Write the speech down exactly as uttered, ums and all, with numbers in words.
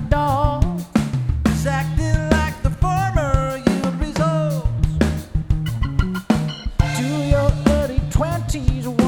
dog. It's acting like the former yield results. To your early twenties.